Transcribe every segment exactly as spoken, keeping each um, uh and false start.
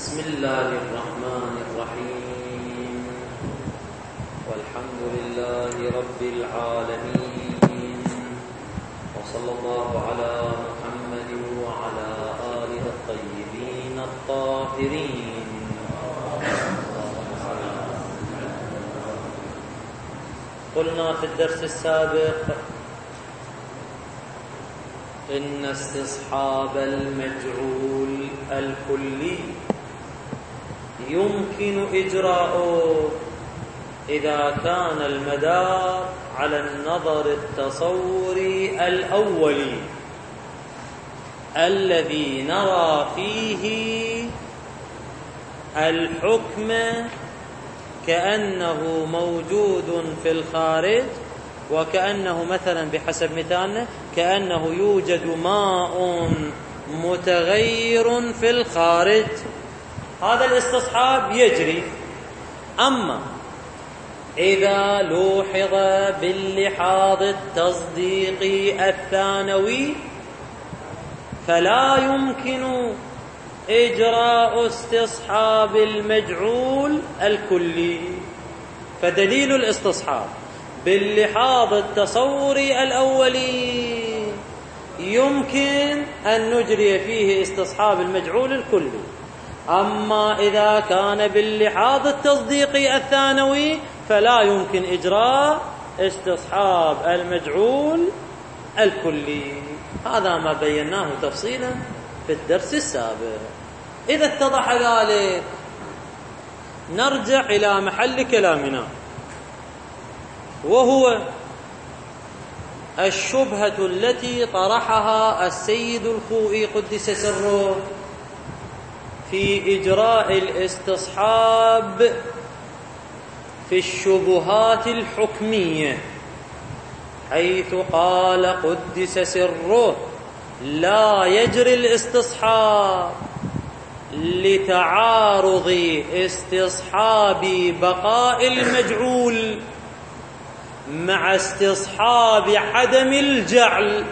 بسم الله الرحمن الرحيم والحمد لله رب العالمين وصلى الله على محمد وعلى آله الطيبين الطاهرين. قلنا في الدرس السابق إن استصحاب المجعول الكلي يمكن إجراؤه إذا كان المدار على النظر التصوري الأولي الذي نرى فيه الحكم كأنه موجود في الخارج، وكأنه مثلا بحسب مثالنا كأنه يوجد ماء متغير في الخارج. هذا الاستصحاب يجري. أما إذا لوحظ باللحاظ التصديقي الثانوي فلا يمكن إجراء استصحاب المجعول الكلي. فدليل الاستصحاب باللحاظ التصوري الأولي يمكن أن نجري فيه استصحاب المجعول الكلي. أما إذا كان باللحاظ التصديقي الثانوي فلا يمكن إجراء استصحاب المجعول الكلي. هذا ما بيناه تفصيلا في الدرس السابق. إذا اتضح ذلك نرجع إلى محل كلامنا، وهو الشبهة التي طرحها السيد الخوئي قدس سره في إجراء الاستصحاب في الشبهات الحكمية، حيث قال قدس سره لا يجري الاستصحاب لتعارض استصحاب بقاء المجعول مع استصحاب عدم الجعل،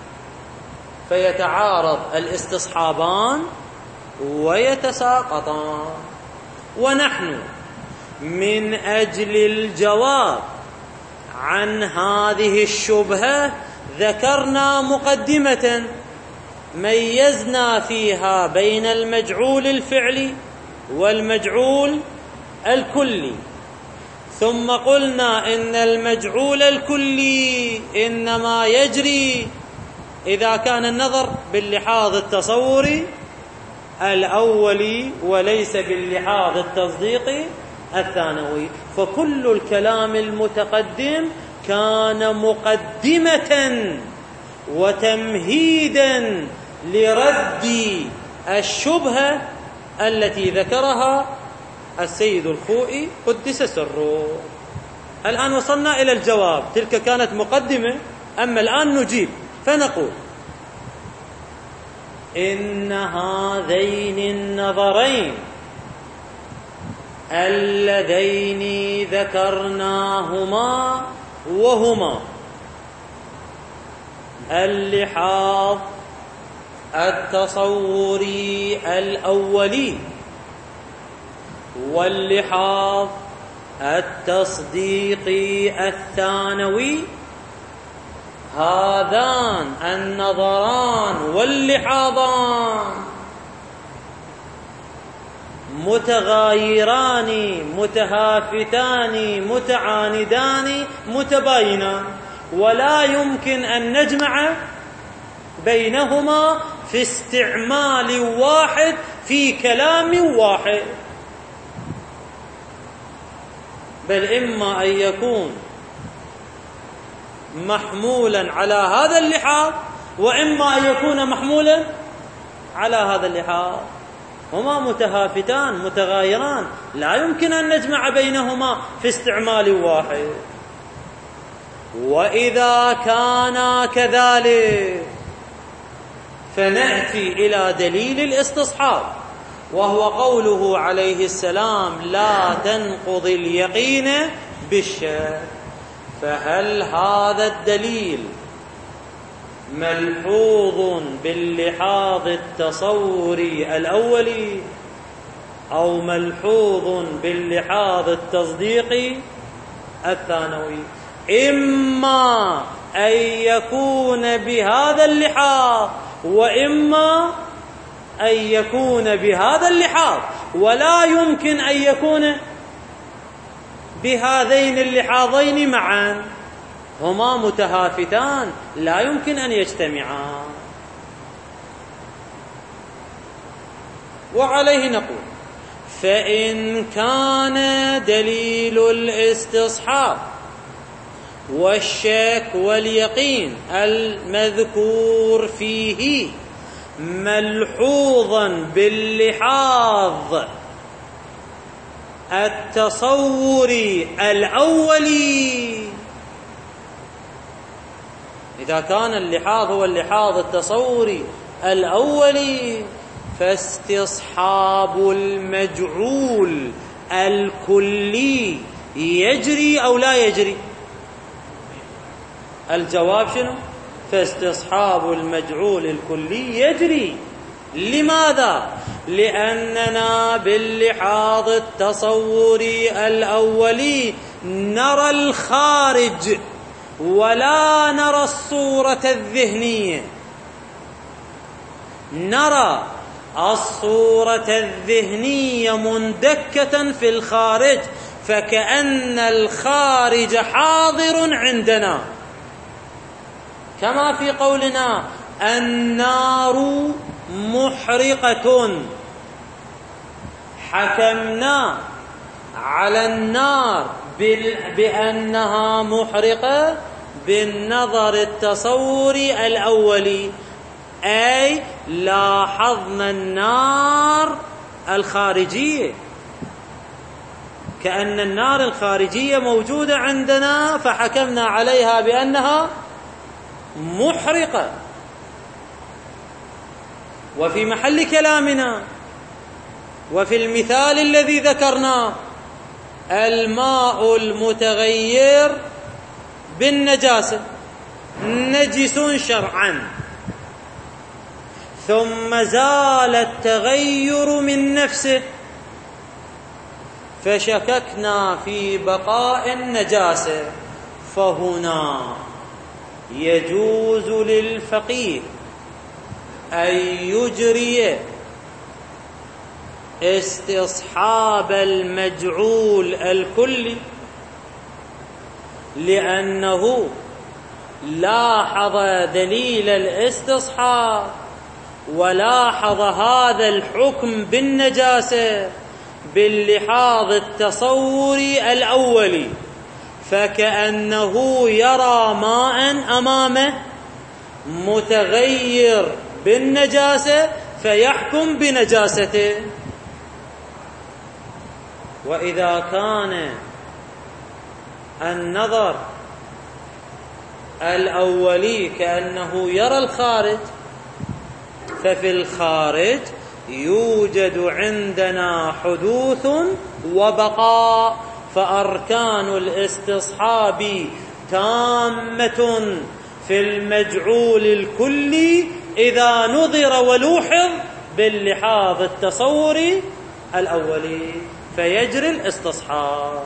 فيتعارض الاستصحابان ويتساقطان. ونحن من أجل الجواب عن هذه الشبهة ذكرنا مقدمة ميزنا فيها بين المجعول الفعلي والمجعول الكلي، ثم قلنا إن المجعول الكلي إنما يجري إذا كان النظر باللحاظ التصوري الأولي وليس باللحاظ التصديقي الثانوي. فكل الكلام المتقدم كان مقدمة وتمهيدا لرد الشبهة التي ذكرها السيد الخوئي قدس سره. الآن وصلنا إلى الجواب، تلك كانت مقدمة، أما الآن نجيب. فنقول إن هذين النظرين اللذين ذكرناهما وهما اللحاظ التصوري الأولي واللحاظ التصديقي الثانوي، هذان النظران واللحاظان متغايران متهافتان متعاندان متباينان، ولا يمكن أن نجمع بينهما في استعمال واحد في كلام واحد، بل إما أن يكون محمولا على هذا اللحاظ وإما أن يكون محمولا على هذا اللحاظ. هما متهافتان متغايران، لا يمكن أن نجمع بينهما في استعمال واحد. وإذا كان كذلك فنأتي إلى دليل الاستصحاب، وهو قوله عليه السلام لا تنقض اليقين بالشك. فهل هذا الدليل ملحوظ باللحاظ التصوري الأولي أو ملحوظ باللحاظ التصديقي الثانوي، إما أن يكون بهذا اللحاظ وإما أن يكون بهذا اللحاظ، ولا يمكن أن يكون بهذين اللحاظين معا، هما متهافتان لا يمكن أن يجتمعا. وعليه نقول: فإن كان دليل الاستصحاب والشك واليقين المذكور فيه ملحوظا باللحاظ التصوري الأولي، إذا كان اللحاظ هو اللحاظ التصوري الأولي، فاستصحاب المجعول الكلي يجري أو لا يجري؟ الجواب شنو؟ فاستصحاب المجعول الكلي يجري. لماذا؟ لأننا باللحاظ التصوري الأولي نرى الخارج ولا نرى الصورة الذهنية، نرى الصورة الذهنية مندكة في الخارج، فكأن الخارج حاضر عندنا، كما في قولنا النار محرقة، حكمنا على النار بأنها محرقة بالنظر التصوري الأولي، أي لاحظنا النار الخارجية، كأن النار الخارجية موجودة عندنا فحكمنا عليها بأنها محرقة. وفي محل كلامنا وفي المثال الذي ذكرناه الماء المتغير بالنجاسة نجس شرعا، ثم زال التغير من نفسه فشككنا في بقاء النجاسة، فهنا يجوز للفقيه أن يجري استصحاب المجعول الكلي، لأنه لاحظ دليل الاستصحاب ولاحظ هذا الحكم بالنجاسة باللحاظ التصوري الأولي، فكأنه يرى ماء أمامه متغير بالنجاسة فيحكم بنجاسته. وإذا كان النظر الأولي كأنه يرى الخارج، ففي الخارج يوجد عندنا حدوث وبقاء، فأركان الاستصحاب تامة في المجعول الكلي إذا نظر ولوحظ باللحاظ التصوري الأولي، فيجري الاستصحاب.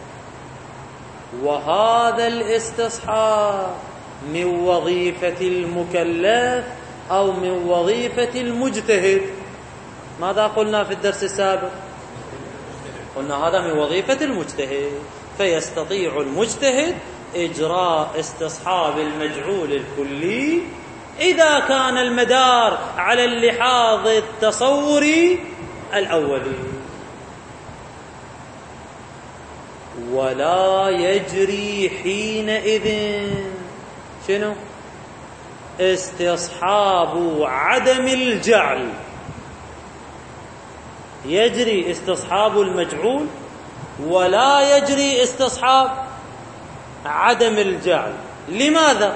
وهذا الاستصحاب من وظيفة المكلف أو من وظيفة المجتهد. ماذا قلنا في الدرس السابق؟ قلنا هذا من وظيفة المجتهد، فيستطيع المجتهد إجراء استصحاب المجعول الكلي إذا كان المدار على اللحاظ التصوري الأولي، ولا يجري حينئذ شنو؟ استصحاب عدم الجعل. يجري استصحاب المجعول ولا يجري استصحاب عدم الجعل. لماذا؟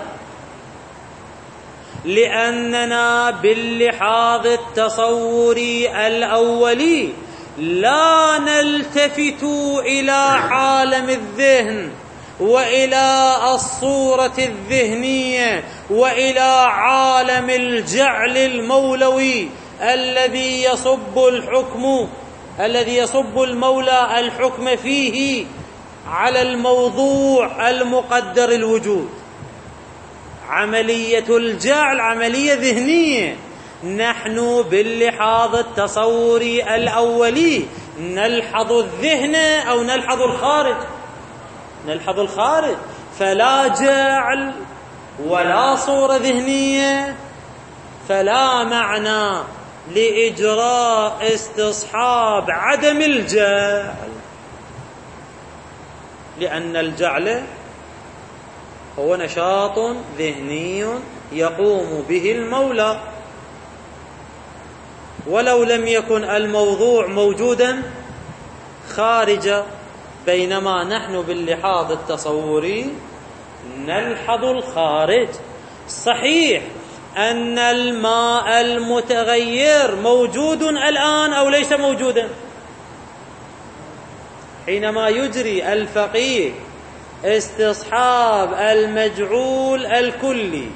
لأننا باللحاظ التصوري الأولي لا نلتفت إلى عالم الذهن وإلى الصورة الذهنية وإلى عالم الجعل المولوي الذي يصب الحكم الذي يصب المولى الحكم فيه على الموضوع المقدر الوجود. عملية الجعل عملية ذهنية، نحن باللحاظ التصوري الأولي نلحظ الذهن أو نلحظ الخارج، نلحظ الخارج، فلا جعل ولا صورة ذهنية، فلا معنى لإجراء استصحاب عدم الجعل، لأن الجعل هو نشاط ذهني يقوم به المولى، ولو لم يكن الموضوع موجودا خارجا، بينما نحن باللحاظ التصوري نلحظ الخارج. صحيح أن الماء المتغير موجود الآن أو ليس موجودا؟ حينما يجري الفقيه استصحاب المجعول الكلي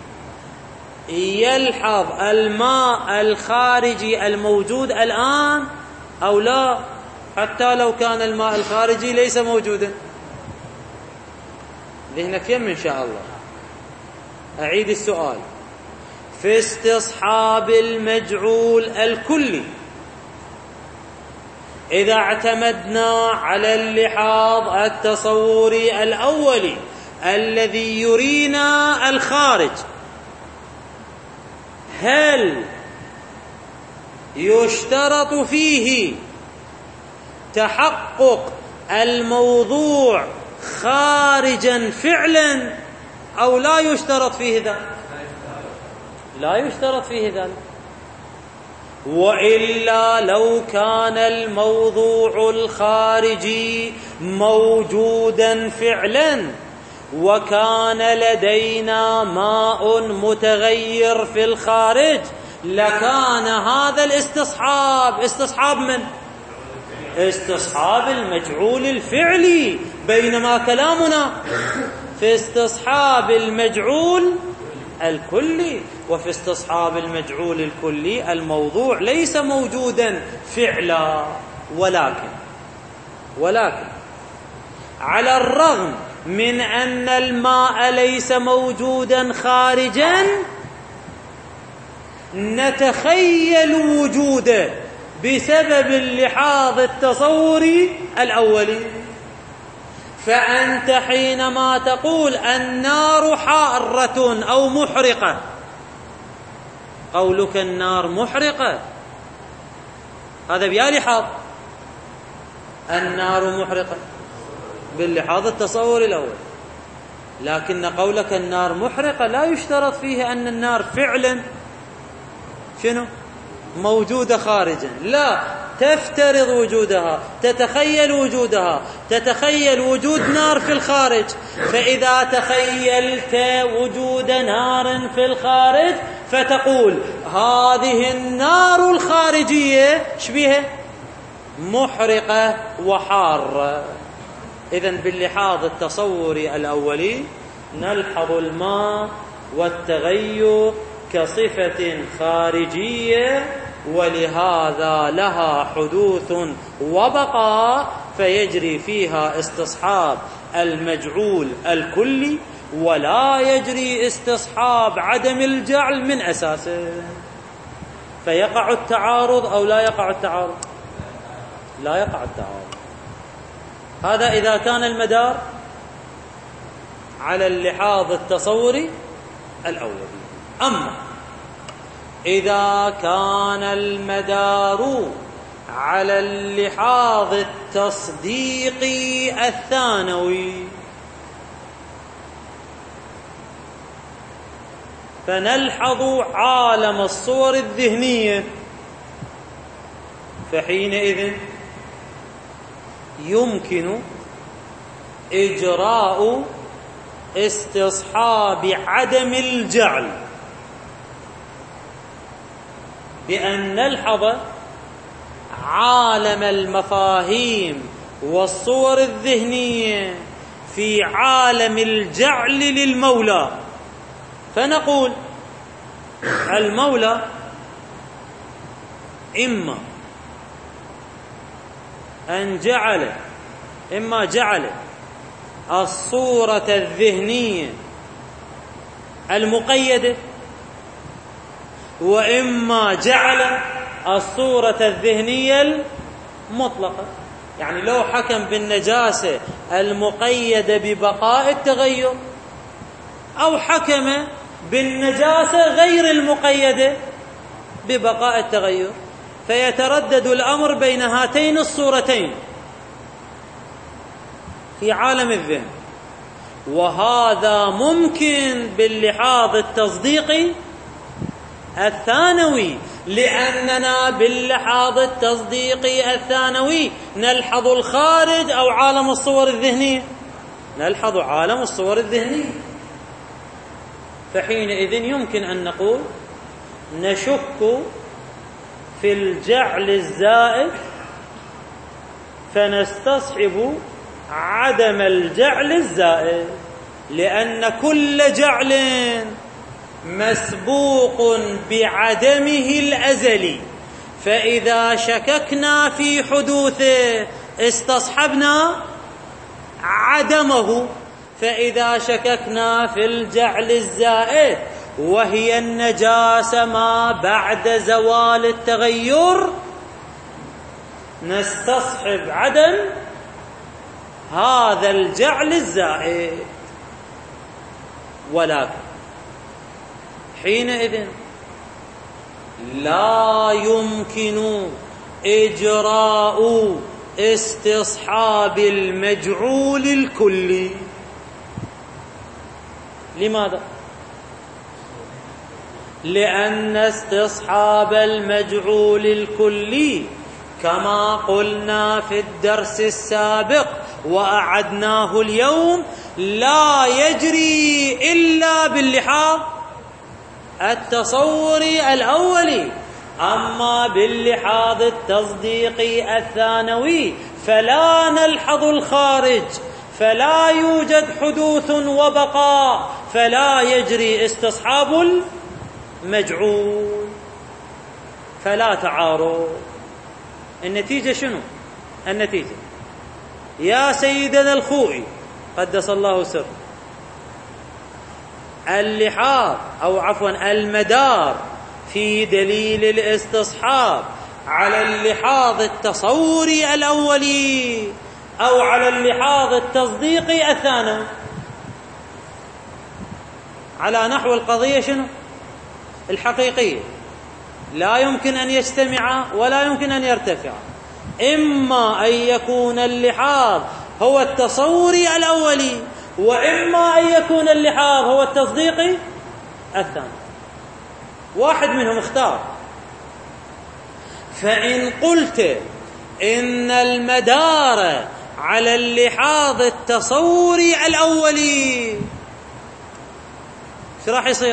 يلحظ الماء الخارجي الموجود الآن أو لا، حتى لو كان الماء الخارجي ليس موجودا؟ ذهنك يم إن شاء الله. أعيد السؤال. في استصحاب المجعول الكلي إذا اعتمدنا على اللحاظ التصوري الأولي الذي يرينا الخارج، هل يشترط فيه تحقق الموضوع خارجا فعلا أو لا يشترط فيه ذلك؟ لا يشترط فيه ذلك. وإلا لو كان الموضوع الخارجي موجودا فعلا وكان لدينا ماء متغير في الخارج لكان هذا الاستصحاب استصحاب من؟ استصحاب المجعول الفعلي، بينما كلامنا في استصحاب المجعول الكلي. وفي استصحاب المجعول الكلي الموضوع ليس موجودا فعلا، ولكن ولكن على الرغم من أن الماء ليس موجودا خارجا نتخيل وجوده بسبب اللحاظ التصوري الأولي. فأنت حينما تقول النار حارة أو محرقة، قولك النار محرقة هذا بيا لحاظ، النار محرقة باللحاظ التصوري الأول، لكن قولك النار محرقة لا يشترط فيه أن النار فعلا شنو موجودة خارجا، لا، تفترض وجودها، تتخيل وجودها، تتخيل وجود نار في الخارج. فإذا تخيلت وجود نار في الخارج فتقول هذه النار الخارجية شبيها محرقة وحارة. إذن باللحاظ التصوري الأولي نلحظ الماء والتغير كصفة خارجية، ولهذا لها حدوث وبقاء فيجري فيها استصحاب المجعول الكلي ولا يجري استصحاب عدم الجعل من أساسه. فيقع التعارض أو لا يقع التعارض؟ لا يقع التعارض. هذا إذا كان المدار على اللحاظ التصوري الأولي. أما إذا كان المدار على اللحاظ التصديقي الثانوي فنلحظ عالم الصور الذهنية، فحينئذ يمكن إجراء استصحاب عدم الجعل بأن نلحظ عالم المفاهيم والصور الذهنية في عالم الجعل للمولى، فنقول المولى إما أن جعل إما جعل الصورة الذهنية المقيدة، وإما جعل الصورة الذهنية المطلقة. يعني لو حكم بالنجاسة المقيدة ببقاء التغير، أو حكم بالنجاسة غير المقيدة ببقاء التغير، فيتردد الأمر بين هاتين الصورتين في عالم الذهن. وهذا ممكن باللحاظ التصديقي الثانوي، لأننا باللحاظ التصديقي الثانوي نلحظ الخارج أو عالم الصور الذهنية، نلحظ عالم الصور الذهنية. فحينئذ يمكن أن نقول نشك في الجعل الزائد فنستصحب عدم الجعل الزائد، لأن كل جعل مسبوق بعدمه الأزلي، فإذا شككنا في حدوثه استصحبنا عدمه. فإذا شككنا في الجعل الزائد وهي النجاسة ما بعد زوال التغير نستصحب عدم هذا الجعل الزائد. ولكن حينئذ لا يمكن إجراء استصحاب المجعول الكلي. لماذا؟ لأن استصحاب المجعول الكلي كما قلنا في الدرس السابق وأعدناه اليوم لا يجري إلا باللحاظ التصوري الأولي، أما باللحاظ التصديقي الثانوي فلا نلحظ الخارج، فلا يوجد حدوث وبقاء، فلا يجري استصحاب المجعول، فلا تعارض. النتيجة شنو؟ النتيجة يا سيدنا الخوئي قدس الله سره، اللحاظ أو عفوا المدار في دليل الاستصحاب على اللحاظ التصوري الأولي أو على اللحاظ التصديقي الثانوي، على نحو القضية شنو؟ الحقيقية، لا يمكن أن يجتمع ولا يمكن أن يرتفع. إما أن يكون اللحاظ هو التصوري الأولي، وإما أن يكون اللحاظ هو التصديقي الثاني، واحد منهم اختار. فإن قلت إن المدار على اللحاظ التصوري الأولي شو راح يصير؟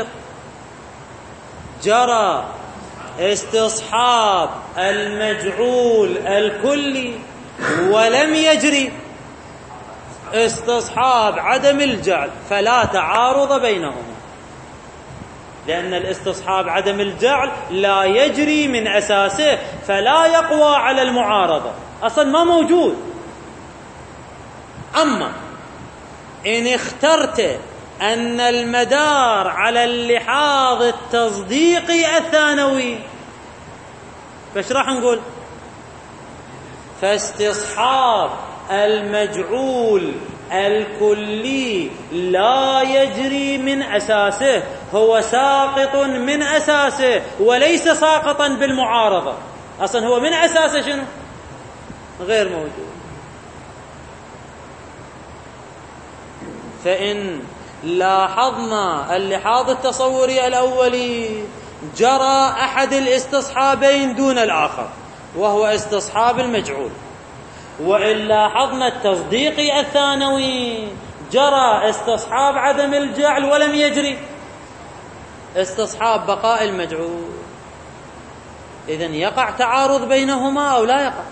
جرى استصحاب المجعول الكلي ولم يجري استصحاب عدم الجعل، فلا تعارض بينهما، لأن الاستصحاب عدم الجعل لا يجري من أساسه، فلا يقوى على المعارضة، أصلا ما موجود. أما إن اخترت أن المدار على اللحاظ التصديقي الثانوي، فايش راح نقول؟ فاستصحاب المجعول الكلي لا يجري من أساسه، هو ساقط من أساسه وليس ساقطا بالمعارضة، أصلا هو من أساسه شنو؟ غير موجود. فإن لاحظنا اللحاظ التصوري الأولي جرى أحد الاستصحابين دون الآخر وهو استصحاب المجعول، وإن لاحظنا التصديقي الثانوي جرى استصحاب عدم الجعل ولم يجري استصحاب بقاء المجعول، إذن يقع تعارض بينهما أو لا يقع؟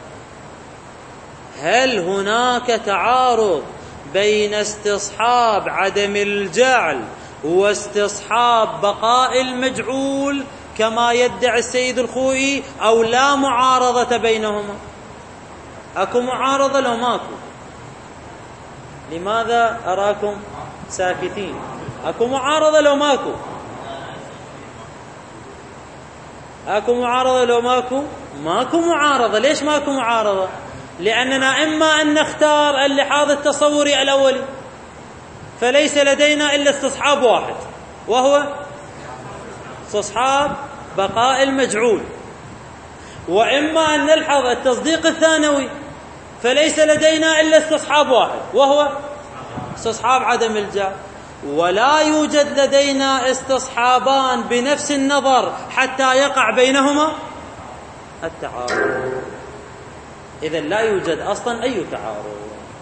هل هناك تعارض بين استصحاب عدم الجعل واستصحاب بقاء المجعول كما يدعي السيد الخوئي، أو لا معارضة بينهما؟ أكو معارضة لو ماكو؟ لماذا أراكم ساكتين؟ أكو معارضة لو ماكو؟ أكو معارضة لو ماكو؟ ماكو معارضة. ليش ماكو معارضة؟ لأننا إما أن نختار اللحاظ التصوري الأولي، فليس لدينا إلا استصحاب واحد، وهو استصحاب بقاء المجعول، وإما أن نلحظ التصديق الثانوي، فليس لدينا إلا استصحاب واحد، وهو استصحاب عدم الجعل. ولا يوجد لدينا استصحابان بنفس النظر حتى يقع بينهما التعارض. إذن لا يوجد أصلا أي تعارض.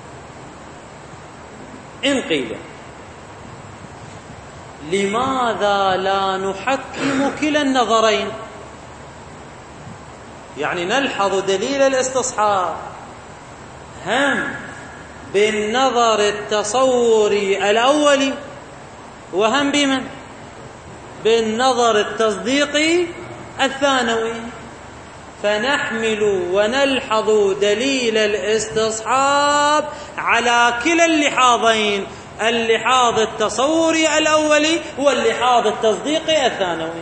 إن قيل لماذا لا نحكم كلا النظرين، يعني نلحظ دليل الاستصحاب هم بالنظر التصوري الأولي وهم بمن؟ بالنظر التصديقي الثانوي، فنحمل ونلحظ دليل الاستصحاب على كلا اللحاظين، اللحاظ التصوري الأولي واللحاظ التصديقي الثانوي.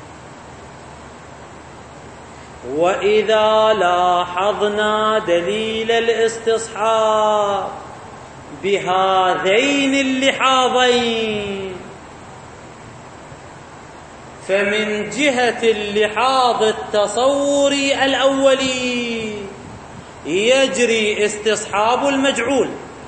وإذا لاحظنا دليل الاستصحاب بهذين اللحاظين، فمن جهة اللحاظ التصوري الأولي يجري استصحاب المجعول،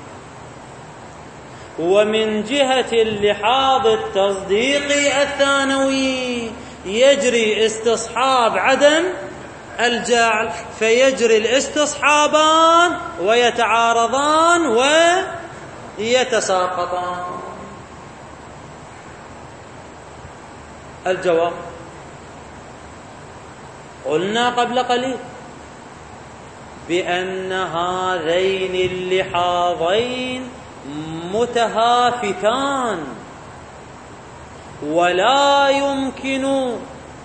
ومن جهة اللحاظ التصديقي الثانوي يجري استصحاب عدم الجعل، فيجري الاستصحابان ويتعارضان ويتساقطان. الجواب قلنا قبل قليل بأن هذين اللحاظين متهافتان، ولا يمكن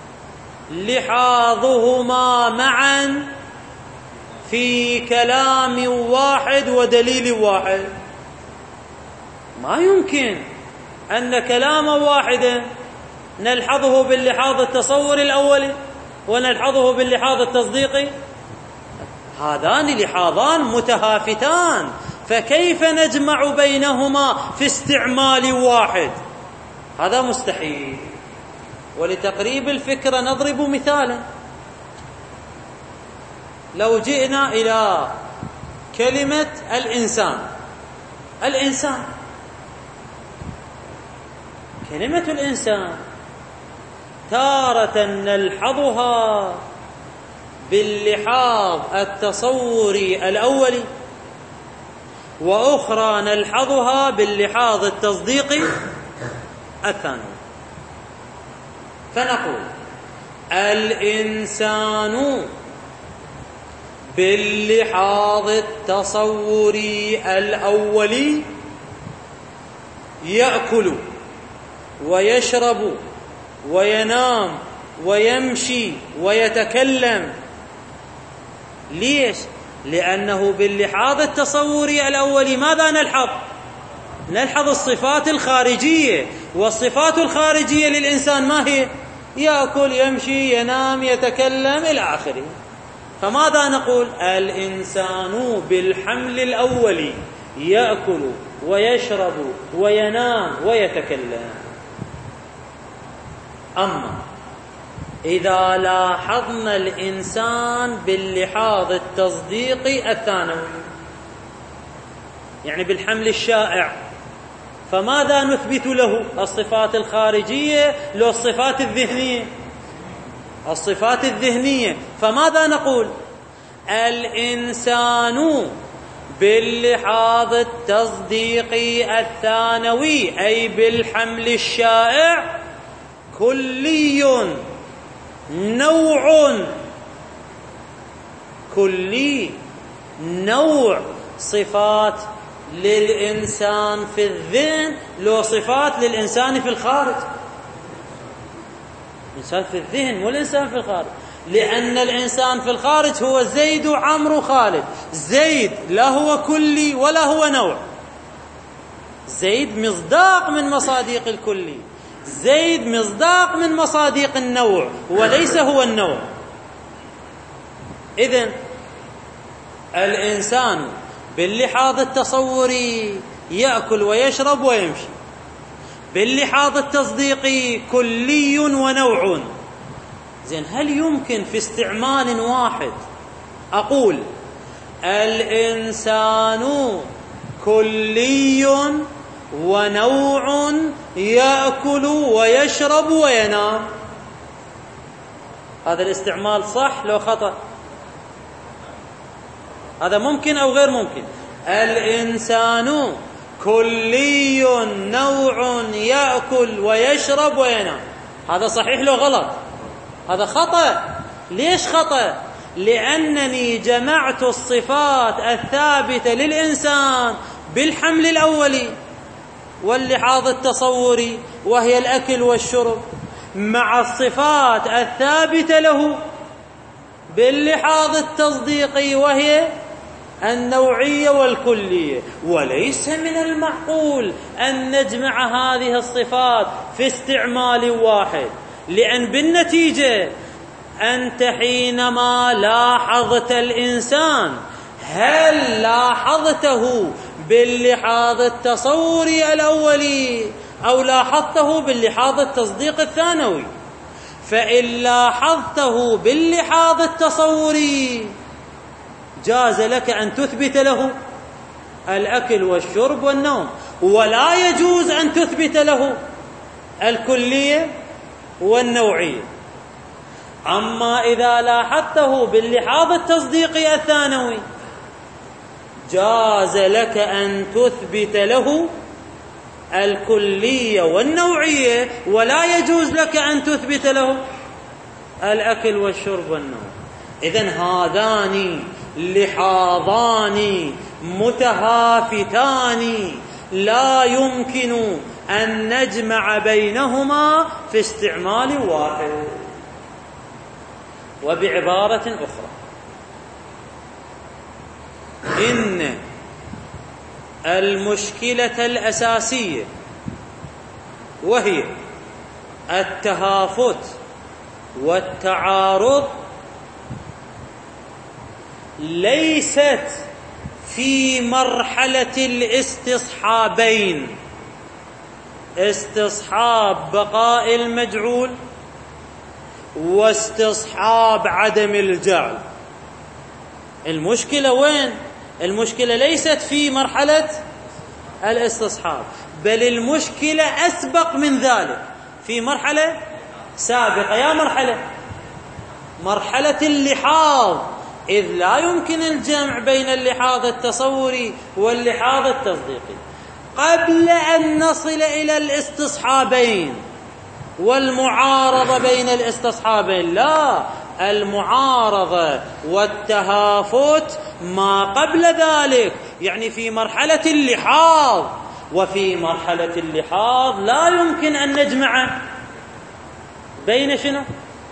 لحاظهما معا في كلام واحد ودليل واحد. ما يمكن أن كلاما واحدا نلحظه باللحاظ التصوري الأولي ونلحظه باللحاظ التصديقي، هذان لحاظان متهافتان، فكيف نجمع بينهما في استعمال واحد؟ هذا مستحيل. ولتقريب الفكرة نضرب مثالا. لو جئنا إلى كلمة الإنسان، الإنسان كلمة الإنسان تارة نلحظها باللحاظ التصوري الأولي، وأخرى نلحظها باللحاظ التصديقي الثاني. فنقول الإنسان باللحاظ التصوري الأولي يأكل ويشرب وينام ويمشي ويتكلم. ليش؟ لأنه باللحاظ التصوري الأولي ماذا نلحظ؟ نلحظ الصفات الخارجية، والصفات الخارجية للإنسان ما هي؟ يأكل يمشي ينام يتكلم إلى آخره. فماذا نقول؟ الإنسان بالحمل الأولي يأكل ويشرب وينام ويتكلم. أما إذا لاحظنا الإنسان باللحاظ التصديقي الثانوي، يعني بالحمل الشائع، فماذا نثبت له؟ الصفات الخارجية لو الصفات الذهنية؟ الصفات الذهنية. فماذا نقول؟ الإنسان باللحاظ التصديقي الثانوي أي بالحمل الشائع كلي، نوع كلي، نوع صفات للإنسان في الذهن لو صفات للإنسان في الخارج. الإنسان في الذهن والإنسان في الخارج. لأن الإنسان في الخارج هو زيد وعمرو وخالد. زيد لا هو كلي ولا هو نوع، زيد مصداق من مصاديق الكلي، زيد مصداق من مصاديق النوع وليس هو النوع. إذن الإنسان باللحاظ التصوري يأكل ويشرب ويمشي، باللحاظ التصديقي كلي ونوع. زين، هل يمكن في استعمال واحد أقول الإنسان كلي ونوع يأكل ويشرب وينام؟ هذا الاستعمال صح لو خطأ؟ هذا ممكن أو غير ممكن؟ الإنسان كلي نوع يأكل ويشرب وينام، هذا صحيح لو غلط؟ هذا خطأ. ليش خطأ؟ لأنني جمعت الصفات الثابتة للإنسان بالحمل الأولي واللحاظ التصوري وهي الأكل والشرب، مع الصفات الثابتة له باللحاظ التصديقي وهي النوعية والكلية. وليس من المعقول أن نجمع هذه الصفات في استعمال واحد، لأن بالنتيجة أنت حينما لاحظت الإنسان هل لاحظته باللحاظ التصوري الأولي أو لاحظته باللحاظ التصديق الثانوي؟ فإن لاحظته باللحاظ التصوري جاز لك أن تثبت له الأكل والشرب والنوم، ولا يجوز أن تثبت له الكلية والنوعية. أما إذا لاحظته باللحاظ التصديقي الثانوي جاز لك أن تثبت له الكلية والنوعية، ولا يجوز لك أن تثبت له الأكل والشرب والنوم. إذن هذان لحاظان متهافتان لا يمكن أن نجمع بينهما في استعمال واحد. وبعبارة أخرى، إن المشكلة الأساسية وهي التهافت والتعارض ليست في مرحلة الاستصحابين، استصحاب بقاء المجعول واستصحاب عدم الجعل. المشكلة وين؟ المشكلة ليست في مرحلة الاستصحاب، بل المشكلة أسبق من ذلك، في مرحلة سابقة. يا مرحلة مرحلة اللحاظ، إذ لا يمكن الجمع بين اللحاظ التصوري واللحاظ التصديقي. قبل أن نصل إلى الاستصحابين والمعارضة بين الاستصحابين، لا، المعارضة والتهافت ما قبل ذلك، يعني في مرحلة اللحاظ. وفي مرحلة اللحاظ لا يمكن أن نجمع بين شنو؟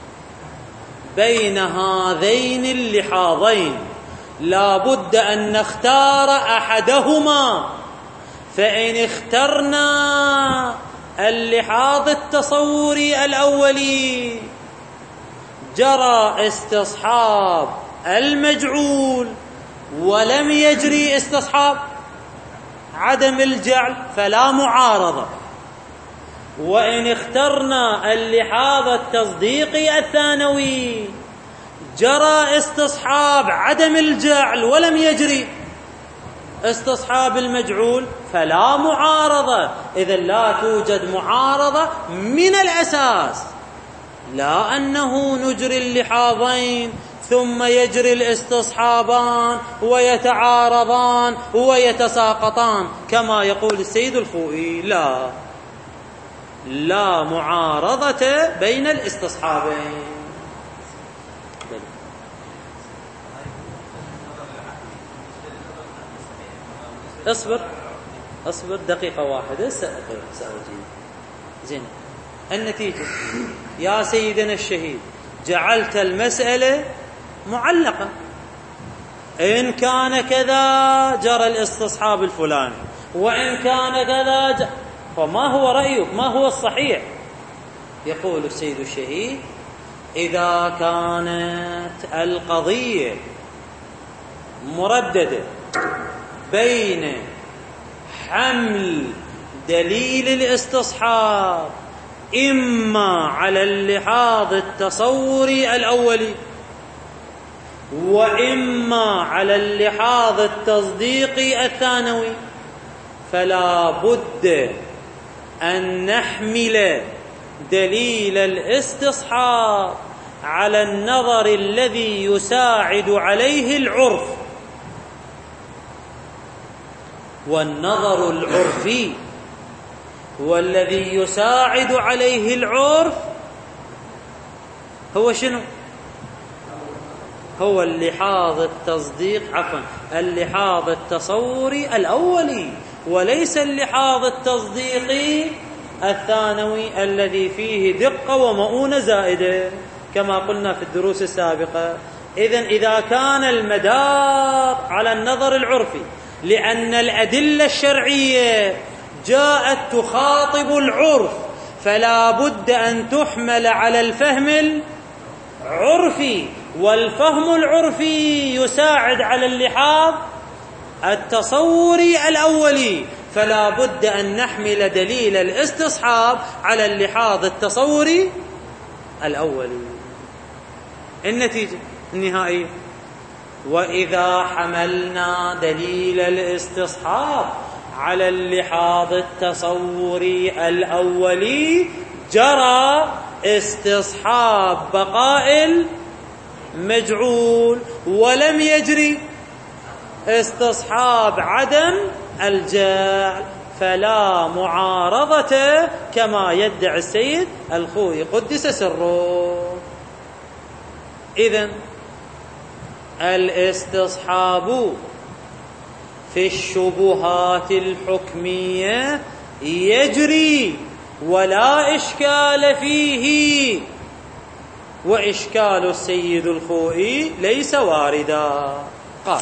بين هذين اللحاظين، لا بد أن نختار أحدهما. فإن اخترنا اللحاظ التصوري الأولي جرى استصحاب المجعول ولم يجري استصحاب عدم الجعل، فلا معارضة. وإن اخترنا اللحاظ التصديقي الثانوي جرى استصحاب عدم الجعل ولم يجري استصحاب المجعول، فلا معارضة. إذن لا توجد معارضة من الأساس، لا أنه نجري اللحاظين ثم يجري الاستصحابان ويتعارضان ويتساقطان كما يقول السيد الخوئي. لا، لا معارضة بين الاستصحابين. اصبر اصبر دقيقة واحدة سأجيب. زين، النتيجة يا سيدنا الشهيد جعلت المسألة معلقة. إن كان كذا جرى الاستصحاب الفلاني، وإن كان كذا ج... فما هو رأيك؟ ما هو الصحيح؟ يقول السيد الشهيد: إذا كانت القضية مرددة بين حمل دليل الاستصحاب إما على اللحاظ التصوري الأولي وإما على اللحاظ التصديقي الثانوي، فلا بد أن نحمل دليل الاستصحاب على النظر الذي يساعد عليه العرف. والنظر العرفي والذي يساعد عليه العرف هو شنو؟ هو اللحاظ التصديق عفوا اللحاظ التصوري الأولي، وليس اللحاظ التصديقي الثانوي الذي فيه دقة ومؤونة زائدة كما قلنا في الدروس السابقة. إذن إذا كان المدار على النظر العرفي لأن الأدلة الشرعية جاءت تخاطب العرف، فلا بد أن تحمل على الفهم العرفي، والفهم العرفي يساعد على اللحاظ التصوري الأولي، فلا بد أن نحمل دليل الاستصحاب على اللحاظ التصوري الأولي. النتيجة النهائية: وإذا حملنا دليل الاستصحاب على اللحاظ التصوري الأولي جرى استصحاب بقاء المجعول، ولم يجري استصحاب عدم الجعل، فلا معارضة كما يدعي السيد الخوئي قدس سره. إذن الاستصحاب في الشبهات الحكمية يجري ولا إشكال فيه، وإشكال السيد الخوئي ليس واردا. قال: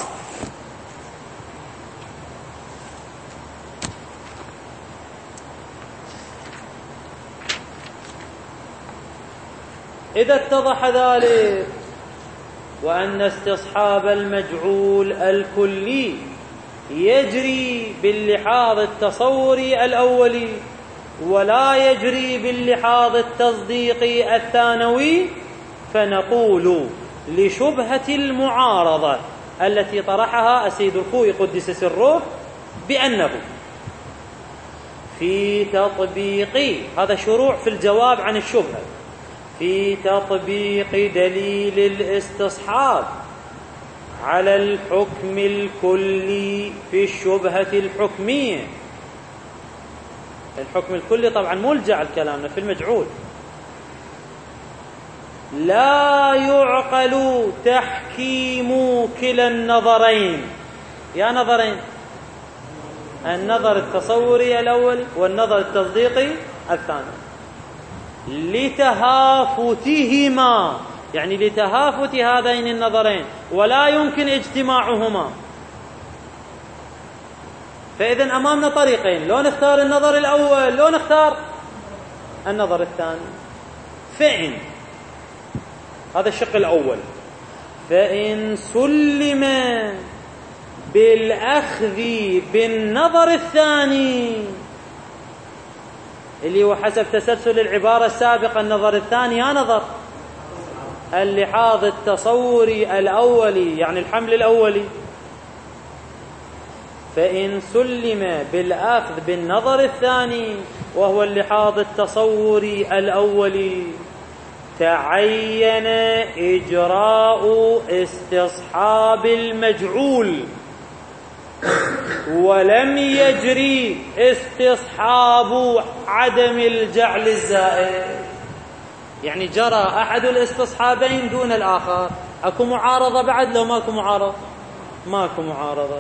إذا اتضح ذلك وأن استصحاب المجعول الكلي يجري باللحاظ التصوري الأولي ولا يجري باللحاظ التصديقي الثانوي، فنقول لشبهة المعارضة التي طرحها السيد الخوئي قدس سره بأنه في تطبيق، هذا شروع في الجواب عن الشبهة، في تطبيق دليل الاستصحاب على الحكم الكلي في الشبهة الحكمية. الحكم الكلي طبعا مو الجعل، كلامنا في المجعول. لا يعقل تحكيم كلا النظرين. يا نظرين: النظر التصوري الأول والنظر التصديقي الثاني، لتهافتهما، يعني لتهافت هذين النظرين ولا يمكن اجتماعهما. فإذن أمامنا طريقين: لو نختار النظر الأول لو نختار النظر الثاني. فإن هذا الشق الأول فإن سلم بالأخذ بالنظر الثاني اللي هو حسب تسلسل العبارة السابقة، النظر الثاني يا نظر اللحاظ التصوري الأولي يعني الحمل الأولي، فإن سلم بالأخذ بالنظر الثاني وهو اللحاظ التصوري الأولي تعين إجراء استصحاب المجعول ولم يجري استصحاب عدم الجعل الزائد. يعني جرى أحد الاستصحابين دون الآخر. أكو معارضة بعد؟ لو ماكو معارضة ماكو معارضة.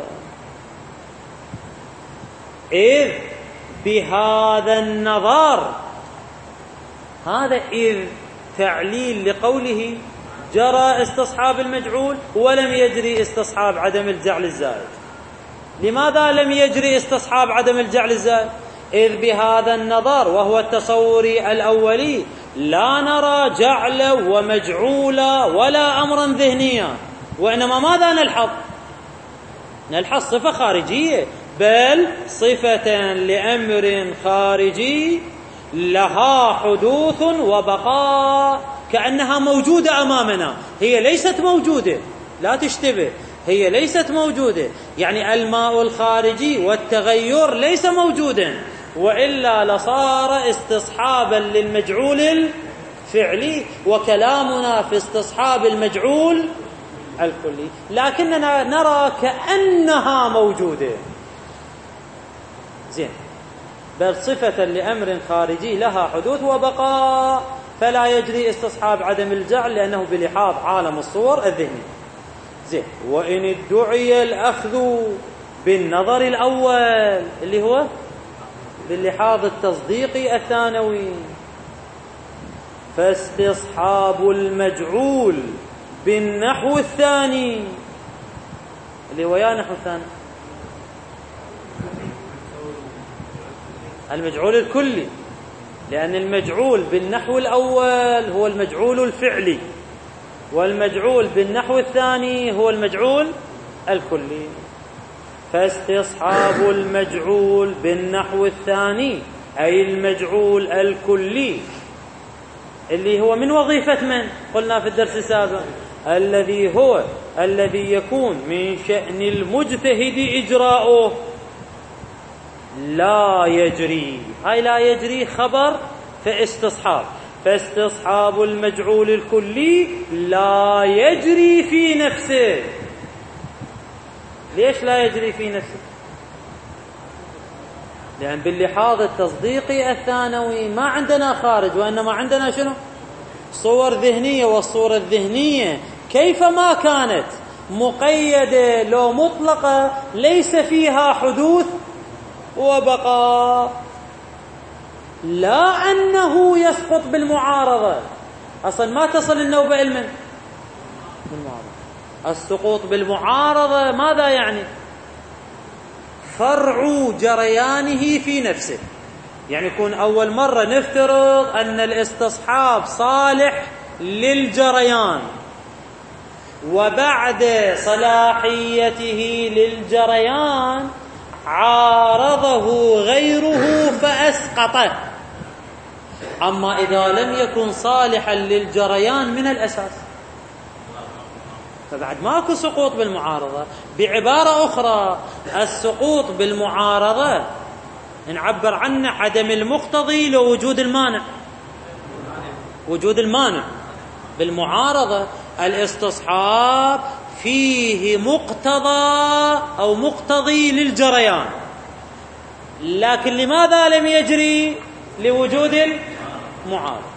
إذ بهذا النظر، هذا إذ تعليل لقوله جرى استصحاب المجعول ولم يجري استصحاب عدم الجعل الزائد. لماذا لم يجري استصحاب عدم الجعل الزائد؟ إذ بهذا النظر وهو التصور الأولي لا نرى جعلا ومجعولا ولا أمرا ذهنيا، وإنما ماذا نلحظ؟ نلحظ صفة خارجية، بل صفة لأمر خارجي لها حدوث وبقاء، كأنها موجودة أمامنا. هي ليست موجودة، لا تشتبه، هي ليست موجودة، يعني الماء الخارجي والتغير ليس موجودا، وإلا لصار استصحابا للمجعول الفعلي، وكلامنا في استصحاب المجعول الكلي، لكننا نرى كأنها موجودة. زين، بل صفة لأمر خارجي لها حدوث وبقاء، فلا يجري استصحاب عدم الجعل لأنه بلحاظ عالم الصور الذهني. زين، وإن ادعي الأخذ بالنظر الأول اللي هو باللحاظ التصديقي الثانوي، فاستصحاب المجعول بالنحو الثاني اللي هو يا نحو الثاني المجعول الكلي، لأن المجعول بالنحو الأول هو المجعول الفعلي، والمجعول بالنحو الثاني هو المجعول الكلي. فاستصحاب المجعول بالنحو الثاني أي المجعول الكلي اللي هو من وظيفة من؟ قلنا في الدرس السابق الذي هو الذي يكون من شأن المجتهد إجراؤه لا يجري، هاي لا يجري خبر فاستصحاب، فاستصحاب المجعول الكلي لا يجري في نفسه. ليش لا يجري في نفسه؟ لأن باللحاظ التصديقي الثانوي ما عندنا خارج، وإنما عندنا شنو؟ صور ذهنية، والصورة الذهنية كيفما كانت مقيدة لو مطلقة ليس فيها حدوث وبقاء، لا أنه يسقط بالمعارضة، أصلا ما تصل النوبة علما بالمعارضة. السقوط بالمعارضة ماذا يعني؟ فرع جريانه في نفسه، يعني يكون أول مرة نفترض أن الاستصحاب صالح للجريان، وبعد صلاحيته للجريان عارضه غيره فأسقطه. أما إذا لم يكن صالحا للجريان من الأساس فبعد ماكو سقوط بالمعارضة. بعبارة أخرى، السقوط بالمعارضة نعبر عنه عدم المقتضي لوجود المانع، وجود المانع. بالمعارضة الاستصحاب فيه مقتضى أو مقتضي للجريان، لكن لماذا لم يجري؟ لوجود المعارضة.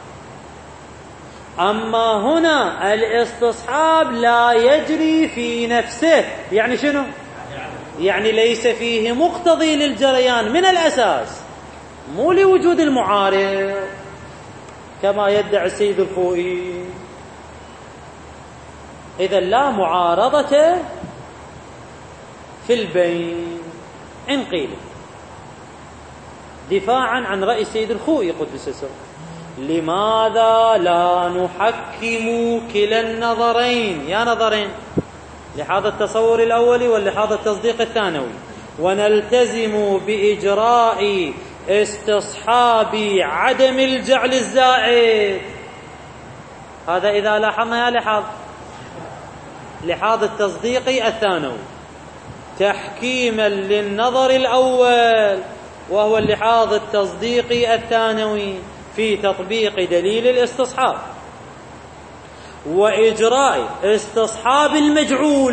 أما هنا الاستصحاب لا يجري في نفسه، يعني شنو؟ يعني ليس فيه مقتضي للجريان من الأساس، مو لوجود المعارض كما يدعي السيد الخوئي. إذا لا معارضة في البين إن قيل، دفاعا عن رأي السيد الخوئي قدس سره. لماذا لا نحكم كلا النظرين؟ يا نظرين، لحاظ التصور الأولي واللحاظ التصديق الثانوي، ونلتزم بإجراء استصحاب عدم الجعل الزائد. هذا إذا لاحظنا يا لحاظ لحاظ التصديق الثانوي تحكيما للنظر الأول وهو اللحاظ التصديقي الثانوي في تطبيق دليل الاستصحاب، وإجراء استصحاب المجعول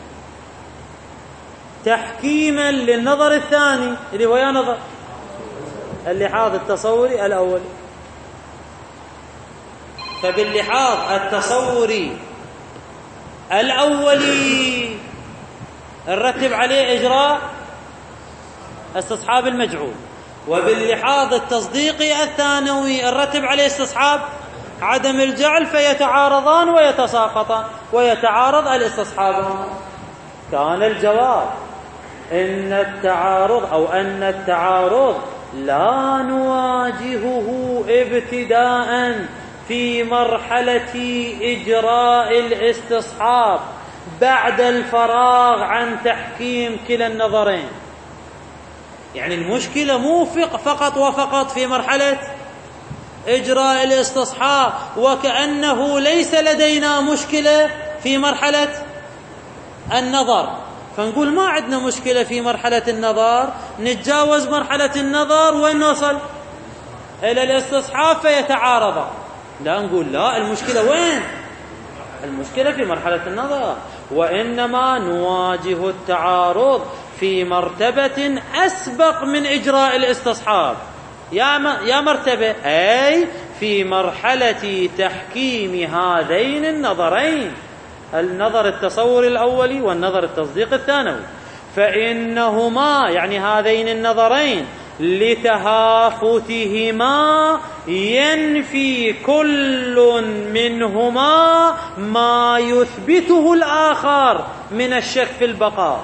تحكيما للنظر الثاني اللي هو يا نظر اللحاظ التصوري الأول. فباللحاظ التصوري الأولي نرتب عليه إجراء استصحاب المجعول، وباللحاظ التصديقي الثانوي نرتب عليه استصحاب عدم الجعل فيتعارضان ويتساقطان ويتعارض الاستصحابان. كان الجواب إن التعارض أو أن التعارض لا نواجهه ابتداء في مرحلة إجراء الاستصحاب بعد الفراغ عن تحكيم كلا النظرين. يعني المشكلة مو فقط وفقط في مرحلة إجراء الاستصحاب، وكأنه ليس لدينا مشكلة في مرحلة النظر، فنقول ما عندنا مشكلة في مرحلة النظر، نتجاوز مرحلة النظر وين نوصل؟ إلى الاستصحاب فيتعارض. لا، نقول لا، المشكلة وين؟ المشكلة في مرحلة النظر، وإنما نواجه التعارض في مرتبة أسبق من إجراء الاستصحاب. يا يا مرتبة أي في مرحلة تحكيم هذين النظرين، النظر التصور الأولي والنظر التصديق الثانوي، فإنهما يعني هذين النظرين لتهافتهما ينفي كل منهما ما يثبته الآخر من الشك في البقاء.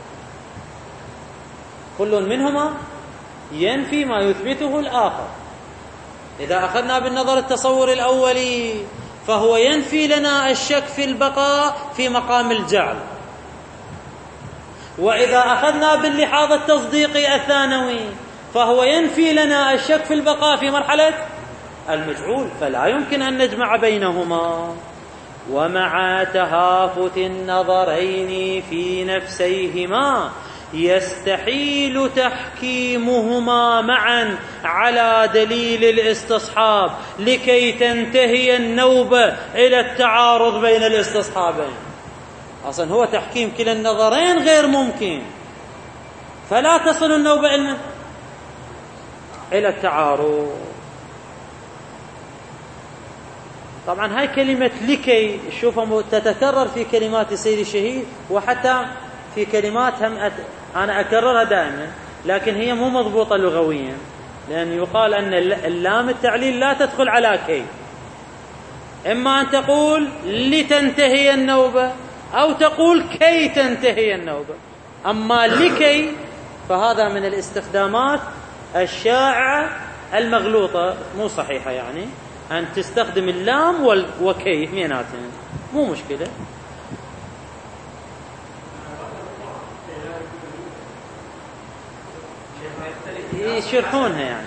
كل منهما ينفي ما يثبته الآخر. إذا أخذنا بالنظر التصور الأولي فهو ينفي لنا الشك في البقاء في مقام الجعل، وإذا أخذنا باللحاظ التصديقي الثانوي فهو ينفي لنا الشك في البقاء في مرحلة المجعول، فلا يمكن أن نجمع بينهما. ومع تهافت النظرين في نفسيهما يستحيل تحكيمهما معا على دليل الاستصحاب لكي تنتهي النوبة إلى التعارض بين الاستصحابين. أصلا هو تحكيم كلا النظرين غير ممكن، فلا تصل النوبة إلى التعارض. طبعا هاي كلمة لكي شوفوا تتكرر في كلمات السيد الشهيد، وحتى في كلمات هم أت... أنا أكررها دائما، لكن هي مو مضبوطة لغويا، لأن يقال أن اللام التعليل لا تدخل على كي، إما أن تقول لتنتهي النوبة أو تقول كي تنتهي النوبة. أما لكي فهذا من الاستخدامات الشائعة المغلوطة، مو صحيحة، يعني أن تستخدم اللام وكي اثنيناتهم مو مشكلة. يشرحونها يعني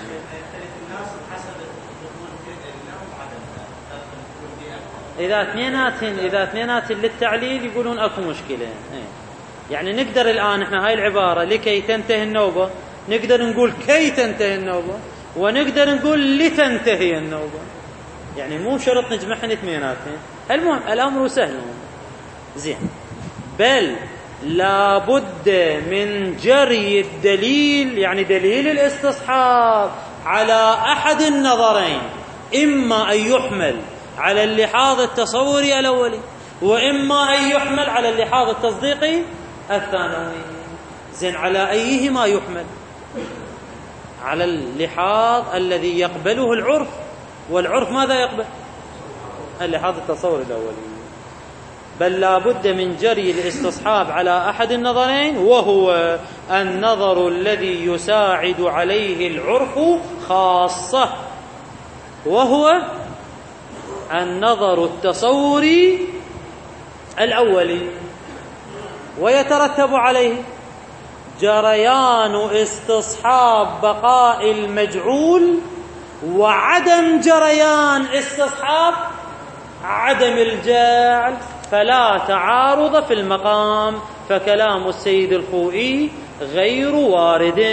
إذا اثنيناتهم إذا اثنيناتهم للتعليل يقولون أكو مشكلة. يعني نقدر الآن إحنا هاي العبارة لكي تنتهي النوبة نقدر نقول كي تنتهي النوبة، ونقدر نقول لتنتهي النوبة، يعني مو شرط نجمعهن اثنيناتهم. المهم الأمر سهل زين، بل لا بد من جري الدليل، يعني دليل الاستصحاب، على أحد النظرين، إما أن يحمل على اللحاظ التصوري الأولي، وإما أن يحمل على اللحاظ التصديقي الثانوي. زين، على أيهما يحمل؟ على اللحاظ الذي يقبله العرف، والعرف ماذا يقبل؟ اللحاظ التصوري الأولي. بل لا بد من جري الاستصحاب على أحد النظرين، وهو النظر الذي يساعد عليه العرف خاصة، وهو النظر التصوري الأولي، ويترتب عليه جريان استصحاب بقاء المجعول وعدم جريان استصحاب عدم الجعل، فلا تعارض في المقام، فكلام السيد الخوئي غير وارد.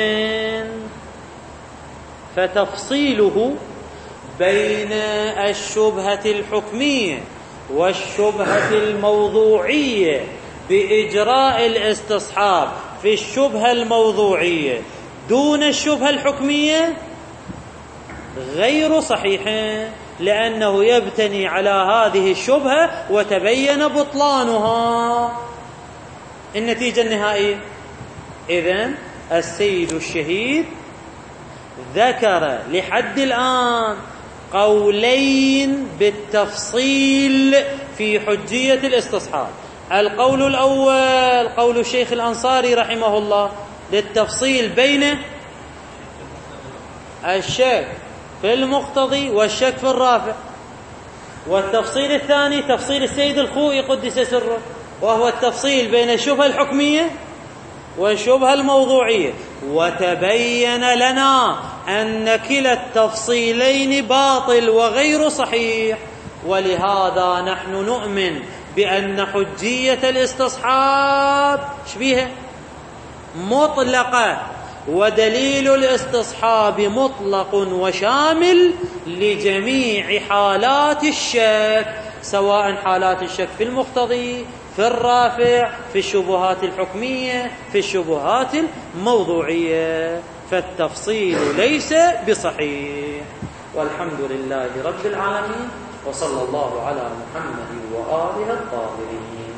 فتفصيله بين الشبهة الحكمية والشبهة الموضوعية بإجراء الاستصحاب في الشبهة الموضوعية دون الشبهة الحكمية غير صحيح، لأنه يبتني على هذه الشبهة وتبين بطلانها. النتيجة النهائية إذن السيد الشهيد ذكر لحد الآن قولين بالتفصيل في حجية الاستصحاب. القول الأول قول الشيخ الأنصاري رحمه الله للتفصيل بين الشك في المقتضي والشك في الرافع، والتفصيل الثاني تفصيل السيد الخوئي قدس سره، وهو التفصيل بين الشبهة الحكمية والشبهة الموضوعية. وتبين لنا أن كلا التفصيلين باطل وغير صحيح، ولهذا نحن نؤمن بأن حجية الاستصحاب شبيهة مطلقة، ودليل الاستصحاب مطلق وشامل لجميع حالات الشك، سواء حالات الشك في المقتضي، في الرافع، في الشبهات الحكمية، في الشبهات الموضوعية، فالتفصيل ليس بصحيح. والحمد لله رب العالمين، وصلى الله على محمد وآله الطاهرين.